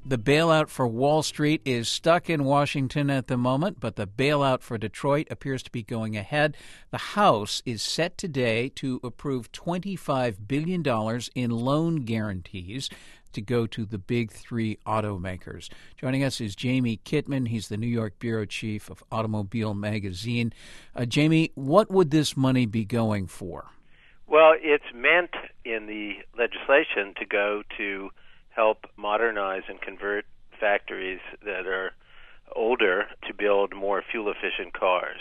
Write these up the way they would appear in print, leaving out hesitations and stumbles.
The bailout for Wall Street is stuck in Washington at the moment, but the bailout for Detroit appears to be going ahead. The House is set today to approve $25 billion in loan guarantees to go to the big three automakers. Joining us is Jamie Kitman. He's the New York bureau chief of Automobile Magazine. Jamie, what would this money be going for? Well, it's meant in the legislation to go to help modernize and convert factories that are older to build more fuel-efficient cars.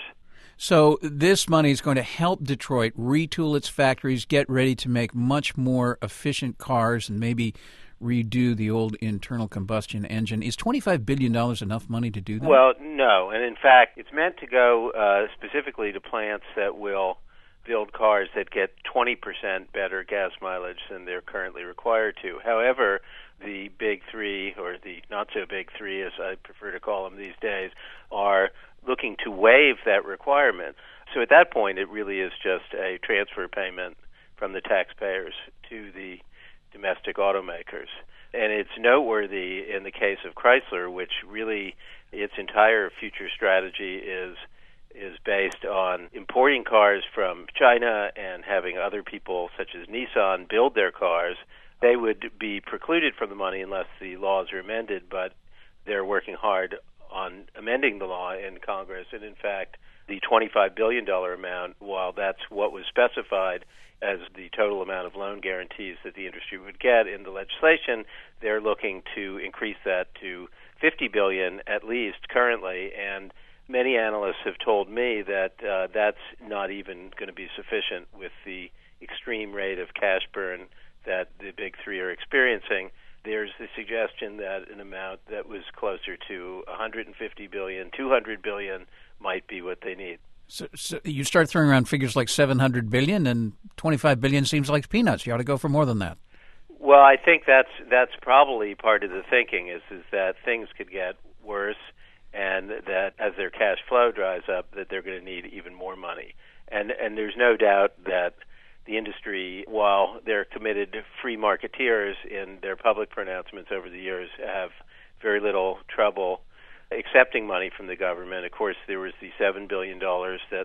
So this money is going to help Detroit retool its factories, get ready to make much more efficient cars, and maybe redo the old internal combustion engine. Is $25 billion enough money to do that? Well, no. And in fact, it's meant to go specifically to plants that will build cars that get 20% better gas mileage than they're currently required to. However, the big three, or the not-so-big three, as I prefer to call them these days, are looking to waive that requirement. So at that point, it really is just a transfer payment from the taxpayers to the domestic automakers. And it's noteworthy in the case of Chrysler, which really its entire future strategy is based on importing cars from China and having other people such as Nissan build their cars. They would be precluded from the money unless the laws are amended, but they're working hard on amending the law in Congress. And in fact, the $25 billion amount, while that's what was specified as the total amount of loan guarantees that the industry would get in the legislation, they're looking to increase that to $50 billion at least currently. And many analysts have told me that that's not even going to be sufficient with the extreme rate of cash burn that the big three are experiencing. There's the suggestion that an amount that was closer to $150 billion, $200 billion might be what they need. So you start throwing around figures like $700 billion, and $25 billion seems like peanuts. You ought to go for more than that. Well, I think that's probably part of the thinking is that things could get worse, and that as their cash flow dries up, that they're going to need even more money. And there's no doubt that the industry, while they're committed free marketeers in their public pronouncements over the years, have very little trouble accepting money from the government. Of course, there was the $7 billion that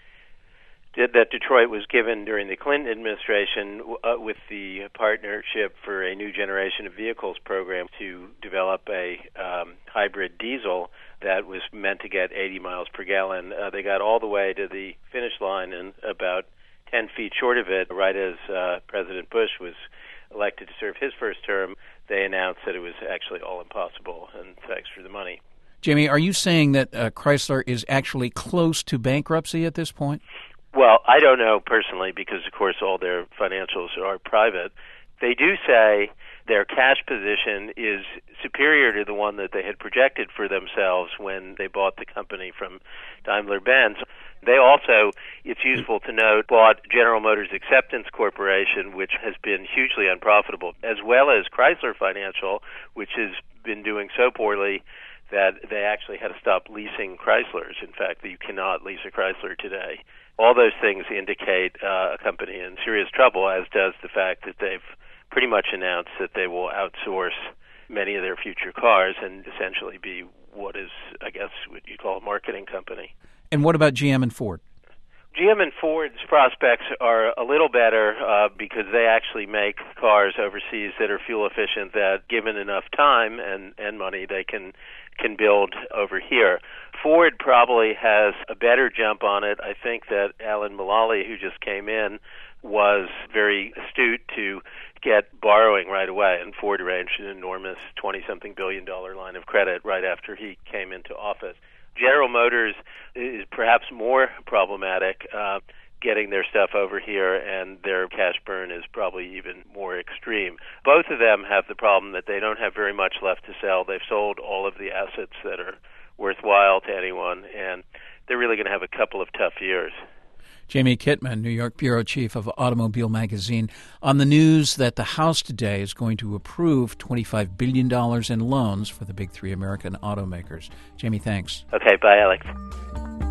Detroit was given during the Clinton administration with the Partnership for a New Generation of Vehicles program to develop a hybrid diesel that was meant to get 80 miles per gallon. They got all the way to the finish line and about 10 feet short of it, right as President Bush was elected to serve his first term, they announced that it was actually all impossible, and thanks for the money. Jamie, are you saying that Chrysler is actually close to bankruptcy at this point? Well, I don't know personally because, of course, all their financials are private. They do say their cash position is superior to the one that they had projected for themselves when they bought the company from Daimler-Benz. They also, it's useful to note, bought General Motors Acceptance Corporation, which has been hugely unprofitable, as well as Chrysler Financial, which has been doing so poorly that they actually had to stop leasing Chryslers. In fact, you cannot lease a Chrysler today. All those things indicate a company in serious trouble, as does the fact that they've pretty much announced that they will outsource many of their future cars and essentially be what is, I guess, what you call a marketing company. And what about GM and Ford? GM and Ford's prospects are a little better because they actually make cars overseas that are fuel efficient that, given enough time and money, they can build over here. Ford probably has a better jump on it. I think that Alan Mulally, who just came in, was very astute to get borrowing right away, and Ford arranged an enormous $20-something billion line of credit right after he came into office. General Motors is perhaps more problematic getting their stuff over here, and their cash burn is probably even more extreme. Both of them have the problem that they don't have very much left to sell. They've sold all of the assets that are worthwhile to anyone, and they're really going to have a couple of tough years. Jamie Kitman, New York bureau chief of Automobile Magazine, on the news that the House today is going to approve $25 billion in loans for the big three American automakers. Jamie, thanks. Okay, bye, Alex.